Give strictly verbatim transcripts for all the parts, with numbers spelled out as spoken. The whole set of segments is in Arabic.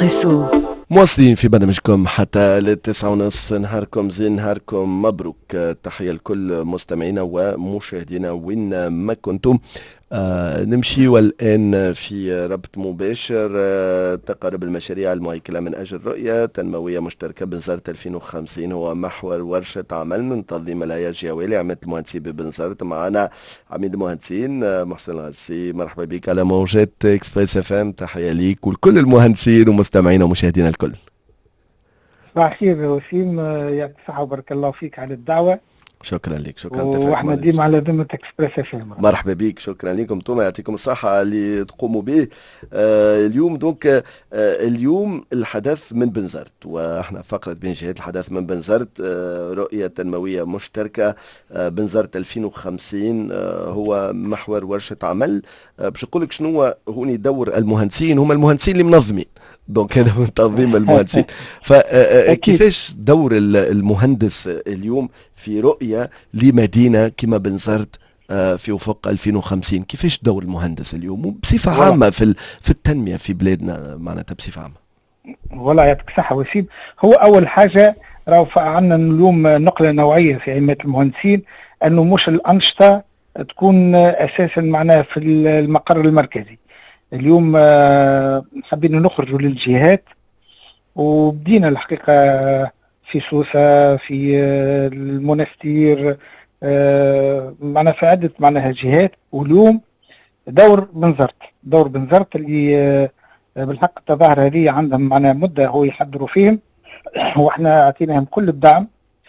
إسبريسو. مواصلين في برنامجكم حتى للتسعة ونص. نهاركم زين، نهاركم مبروك. تحية لكل مستمعينا ومشاهدينا وين ما كنتم. آه نمشي والآن في ربط مباشر. آه تقارب المشاريع المهيكلة من أجل رؤية تنموية مشتركة بنزرت ألفين وخمسين هو محور ورشة عمل من تنظيم الهيئة الجهوية لعملية المهندسين ببنزرت. معنا عميد المهندسين آه محسن الغسي. مرحبا بك على موجات اكسبريس اف ام. تحية ليك ولكل المهندسين ومستمعينا ومشاهدينا الكل. صباح الخير يا وسيم، يعطيك الصحة وبارك الله فيك على الدعوة. شكرا لك. شكرا. واحنا ديما على ذمة اكسبريس اف ام. مرحبا بك. شكرا لكم. انتم يعطيكم الصحة اللي تقوموا به آه اليوم. دونك آه اليوم الحدث من بنزرت، واحنا فقرة بين جهات الحدث من بنزرت. آه رؤية تنموية مشتركة آه بنزرت ألفين وخمسين آه هو محور ورشة عمل. آه باش نقول لك شنو هوني دور المهندسين. هم المهندسين اللي منظمين، دونك هذا من تنظيم المهندسين. فكيفاش دور المهندس اليوم في رؤية لمدينة كما بنزرت في افق ألفين وخمسين؟ كيفاش دور المهندس اليوم بصفة عامة في في التنمية في بلادنا معناتها بصفة عامة؟ والله يعطيك الصحة وسيم. هو أول حاجة راهو عندنا اليوم نقلة نوعية في عملية المهندسين، أنه مش الأنشطة تكون أساسا معناها في المقر المركزي. اليوم حبينا نخرجوا للجهات وبدينا الحقيقة في سوسة، في المنستير، معنا في عدة معناها جهات. واليوم دور بنزرت دور بنزرت اللي بالحق التظاهر هذه عندهم معنا مدة هو يحضروا فيهم، واحنا اعطيناهم كل الدعم.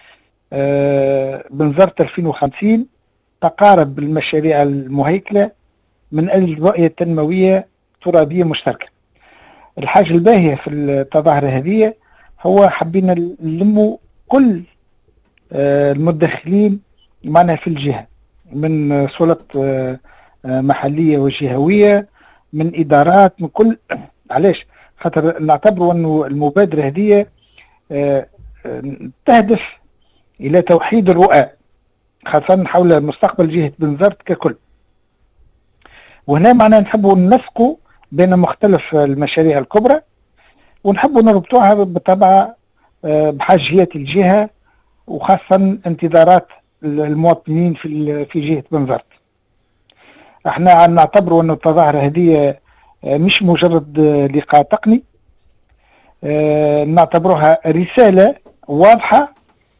بنزرت ألفين وخمسين تقارب المشاريع المهيكلة من أجل رؤية تنموية ترابية مشتركة. الحاجة الباهية في التظاهرة هذه هو حبينا نلموا كل المدخلين معنا في الجهة، من سلطات محلية وجهوية، من إدارات، من كل. علاش؟ خاطر نعتبروا أنه المبادرة هذه تهدف إلى توحيد الرؤى، خاصة حول مستقبل جهة بنزرت ككل. وهنا معنا نحبوا ننسقوا بين مختلف المشاريع الكبرى، ونحبوا نربطوها بالطبع بحاجيات الجهة، وخاصة انتظارات المواطنين في في جهة بنزرت. احنا نعتبروا أن التظاهرة هذه مش مجرد لقاء تقني، نعتبروها رسالة واضحة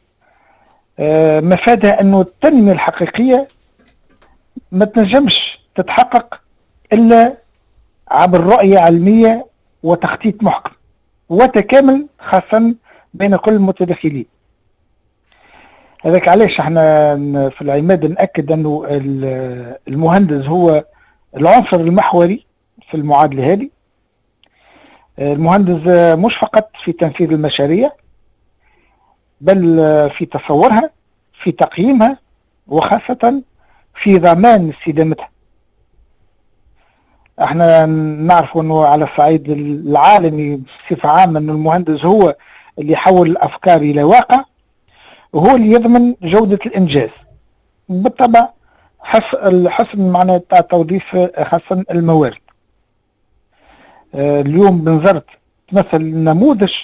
مفادها أنه التنمية الحقيقية ما تنجمش تتحقق إلا عبر رؤية علمية وتخطيط محكم وتكامل، خاصة بين كل المتدخلين. هذاك علاش احنا في العماد نأكد أنه المهندس هو العنصر المحوري في المعادلة هذه. المهندس مش فقط في تنفيذ المشاريع، بل في تصورها، في تقييمها، وخاصة في ضمان استدامتها. احنا نعرف انه على الصعيد العالمي بصفة عامة انه المهندس هو اللي يحول الافكار الى واقع، وهو اللي يضمن جودة الانجاز. بالطبع حسن معنى تاع توظيف خاصة الموارد. اه اليوم بنزرت تمثل نموذج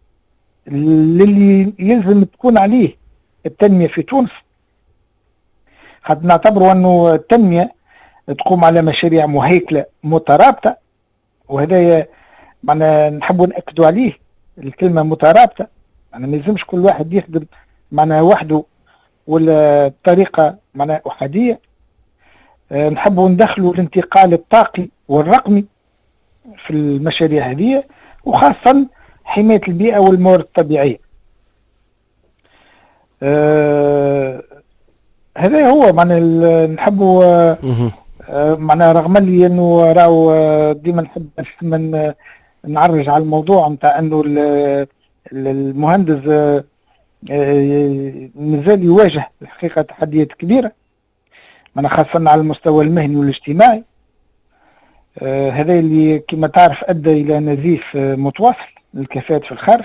للي يلزم تكون عليه التنمية في تونس. خاطر نعتبروا انه التنمية تقوم على مشاريع مهيكلة مترابطة، وهذا معنا نحبوا نأكدوا عليه الكلمة مترابطة. يعني ما يلزمش كل واحد يخدم معنا وحده ولا طريقة معنا أحادية. أه نحبوا ندخلوا الانتقال الطاقي والرقمي في المشاريع هذه، وخاصة حماية البيئة والموارد الطبيعية. أه هذا هو معنا نحبوا أه معنا، رغم اللي انه راهو ديما نحب من نعرج على الموضوع نتاع انه المهندس مازال يواجه الحقيقه تحديات كبيره، معنا خاصه على المستوى المهني والاجتماعي. هذا اللي كما تعرف ادى الى نزيف متواصل للكفاءات في الخارج.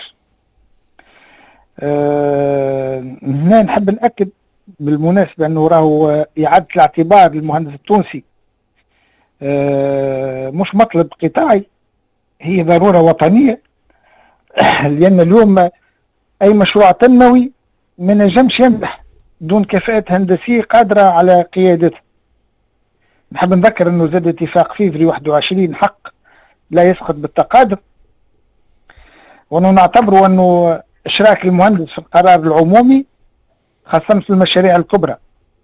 هنا نحب نأكد بالمناسبة أنه راهو إعادة الاعتبار للمهندس التونسي مش مطلب قطاعي، هي ضرورة وطنية لأن اليوم أي مشروع تنموي ما نجمش ينجح دون كفاءات هندسية قادرة على قيادته. نحب نذكر أنه زاد اتفاق فيفري واحد وعشرين حق لا يسقط بالتقادم، وأنه نعتبر أنه إشراك المهندس في القرار العمومي خاصة في المشاريع الكبرى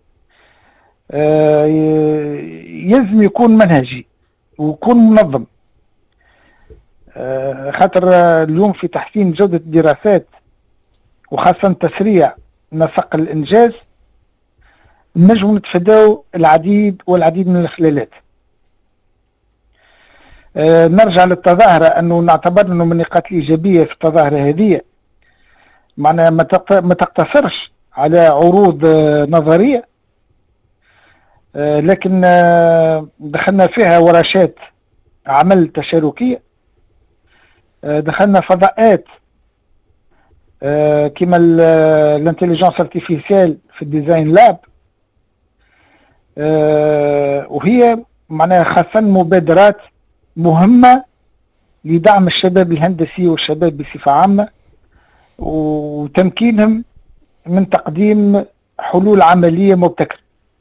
يلزم يكون منهجي ويكون منظم، خاطر اليوم في تحسين جودة الدراسات وخاصة تسريع نسق الإنجاز نجم نتفاداو العديد والعديد من الخلالات. نرجع للتظاهرة أنه نعتبر أنه من النقاط الإيجابية في التظاهرة هذه معناها ما تقتصرش على عروض نظرية، لكن دخلنا فيها ورشات عمل تشاركية، دخلنا فضاءات كما الانتليجنس ارتيفيسيال في الديزاين لاب، وهي معناها خاصة مبادرات مهمة لدعم الشباب الهندسي والشباب بصفة عامة وتمكينهم من تقديم حلول عملية مبتكرة.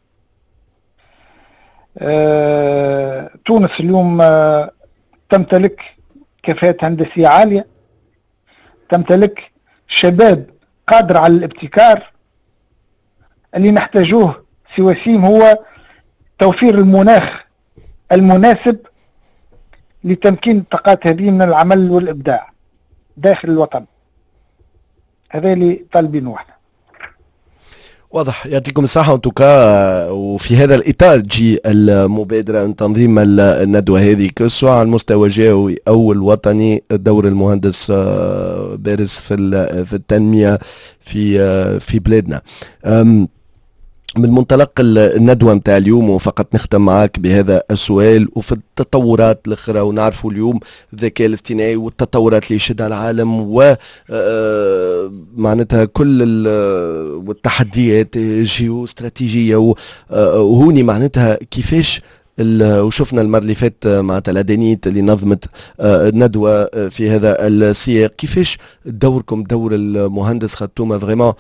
أه تونس اليوم أه تمتلك كفاءات هندسية عالية، تمتلك شباب قادر على الابتكار. اللي نحتاجوه سي وسيم هو توفير المناخ المناسب لتمكين الطاقات هذه من العمل والإبداع داخل الوطن. هذا اللي طالبينه احنا. واضح، يعطيكم الصحة وتوكا. وفي هذا الإطار تجي المبادرة من تنظيم الندوة هذه سواء على المستوى الجهوي أو الوطني، دور المهندس بارز في في التنمية في في بلادنا. من منطلق الندوة متاع اليوم، وفقط نختم معاك بهذا السؤال، وفي التطورات الأخرى ونعرفوا اليوم الذكاء الاصطناعي والتطورات اللي يشهدها العالم و معناتها كل والتحديات الجيوستراتيجية، وهوني معناتها كيفاش وشفنا المرة اللي فاتت معناتها الأدانيت اللي نظمت الندوة في هذا السياق، كيفاش دوركم دور المهندس خدتوما فريمون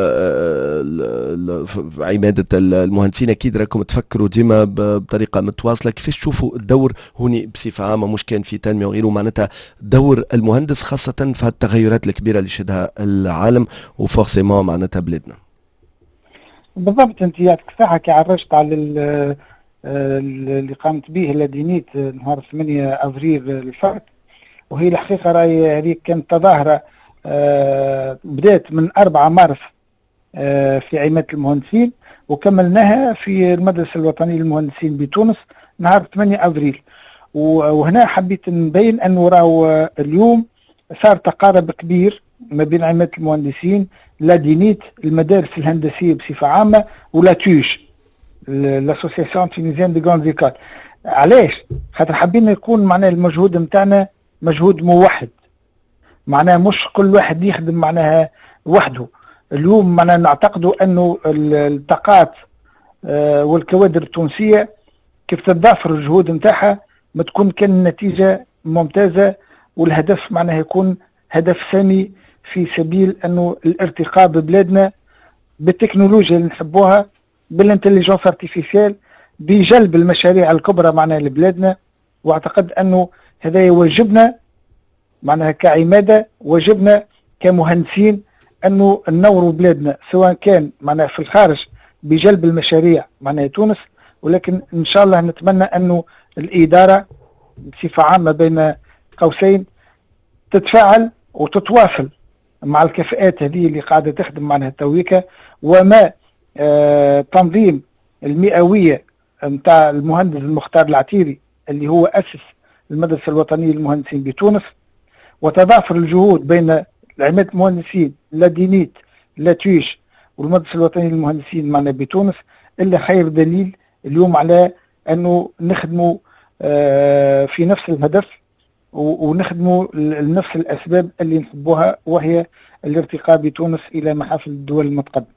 عمادة المهندسين؟ أكيد راكم تفكروا ديما بطريقة متواصلة، كيفاش تشوفوا الدور هوني بصفة عامة، مش كان في تنمية وغيره، معناتها دور المهندس خاصة في التغيرات الكبيرة اللي شهدها العالم وفورسيمون معناتها بلادنا؟ بالضبط، انت يعطيك الصحة كي عرجت على اللي قامت به لدينيت نهار ثمانية أفريل الفات، وهي الحقيقة راهي هذه كانت تظاهرة بدات من أربعة مارس في عمادة المهندسين، وكملناها في المدرسة الوطنية للمهندسين بتونس نهار ثمانية أفريل. وهنا حبيت نبين أنه راهو اليوم صار تقارب كبير ما بين عمادة المهندسين لدينيت المدارس الهندسية بصفة عامة ولا توش لاسوسياسيون تونيزيان دي غون زيكول. علاش؟ خاطر حابين يكون معناها المجهود نتاعنا مجهود موحد، معناها مش كل واحد يخدم معناها وحده. اليوم معناها نعتقدوا انه الطاقات والكوادر التونسيه كيف تتضافر الجهود نتاعها ما تكون كان النتيجه ممتازه، والهدف معناها يكون هدف سامي في سبيل انه الارتقاء ببلادنا بالتكنولوجيا اللي نحبوها، بالانتليجنس ارتيفيسيال، بجلب المشاريع الكبرى معناها لبلادنا. واعتقد انه هذا واجبنا معناها كعماده، واجبنا كمهندسين انه ننوروا بلادنا سواء كان معناها في الخارج بجلب المشاريع معناها تونس، ولكن ان شاء الله نتمنى انه الاداره بصفه عامه بين قوسين تتفاعل وتتواصل مع الكفاءات هذه اللي قاعده تخدم معناها تويكا، وما آه تنظيم المئويه نتاع المهندس المختار العتيري اللي هو اسس المدرسه الوطنيه للمهندسين بتونس، وتضافر الجهود بين عمادة المهندسين لدينيت لاتويش والمدرسة الوطنية للمهندسين معنا بتونس، إلا خير دليل اليوم على أنه نخدموا في نفس الهدف ونخدموا لنفس الأسباب اللي نحبوها، وهي الارتقاء بتونس إلى محافل الدول المتقدمة.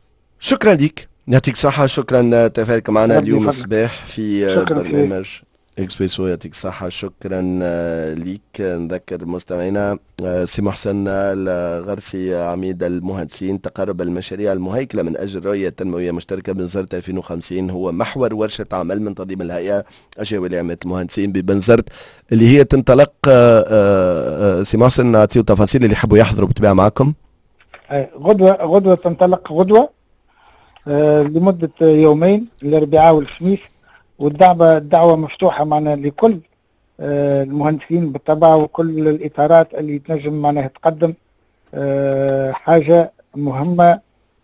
شكرا لك، يعطيك صحة. شكرا تفاعلك معنا اليوم الصباح في برنامج اكسبريسو يعطيك الصحة، شكرا آه، ليك. نذكر مستمعينا آه، سي محسن الغرسي عميد المهندسين، تقرب المشاريع المهيكلة من أجل رؤية تنموية مشتركة بنزرت ألفين وخمسين هو محور ورشة عمل من تنظيم الهيئة الجوية لعمل المهندسين ببنزرت، اللي هي تنطلق آه، آه، آه، سي محسن نعطيو تفاصيل اللي يحبوا يحضروا بالطبيعة معكم. آه، غدوة غدوة تنطلق غدوة آه، لمدة يومين، الأربعاء والخميس، والدعوة الدعوة مفتوحة معنا لكل آه، المهندسين بالطبع، وكل الإطارات اللي تنجم معناها تقدم آه، حاجة مهمة.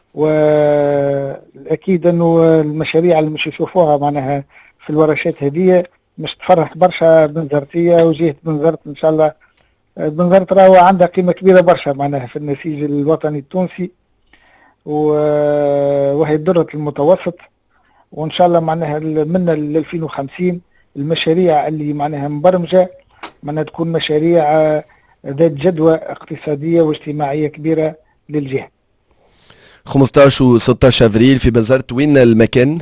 والأكيد أنه المشاريع اللي مش يشوفوها معناها في الورشات هذه مش تفرح برشا بنزرتية وجهة بنزرت إن شاء الله. آه، بنزرت راهو عندها قيمة كبيرة برشا معناها في النسيج الوطني التونسي، و- وهي الدرة المتوسط. وإن شاء الله معناها من ألفين وخمسين المشاريع اللي معناها مبرمجة معناها تكون مشاريع آه، ذات جدوى اقتصادية واجتماعية كبيرة للجهة. خمسطاش و ستطاش افريل في بنزرت، وين المكان؟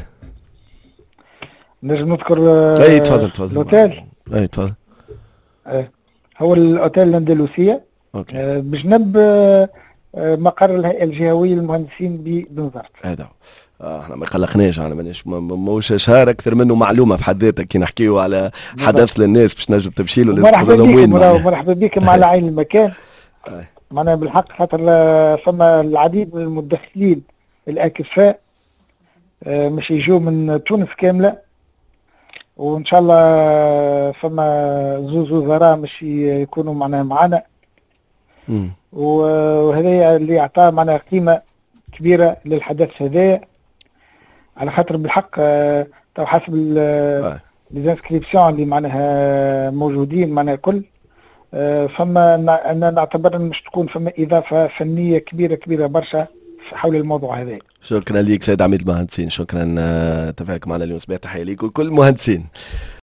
نجم نذكر آه، اي تفضل تفضل. الأوتيل. اي تفضل. آه، هو الأوتيل الأندلسية اوكي آه، بجنب آه، آه، مقر الهيئة الجهوية للمهندسين ببنزرت. هذا هو. آه احنا ما قلقناش، انا مانيش موش شهر اكثر منه معلومه في حد ذاتها كي نحكيو على حدث للناس باش نجم تمشي له لازم مرحبا تقول لهم وين بكم، معناها. مرحبا بكم على عين المكان. أي. معناها بالحق خاطر آه، فما العديد من المدخلين الأكفاء آه، مش يجوا من تونس كاملة، وإن شاء الله آه، فما زوز وزراء مش يكونوا معنا معنا، مم. وهذا اللي أعطاه معنا قيمة كبيرة للحدث هذا، على خاطر بالحق آه، تو حسب أي. الانسكريبسيون اللي معناها موجودين معنا كل آه، فما نا- أنا نعتبر مش تكون فما إضافة فنية كبيرة كبيرة برشا حول الموضوع هذا. شكرا ليك سيد عميد المهندسين، شكرا آه، تفاعلك معنا اليوم. صباح تحيه ليك وكل المهندسين.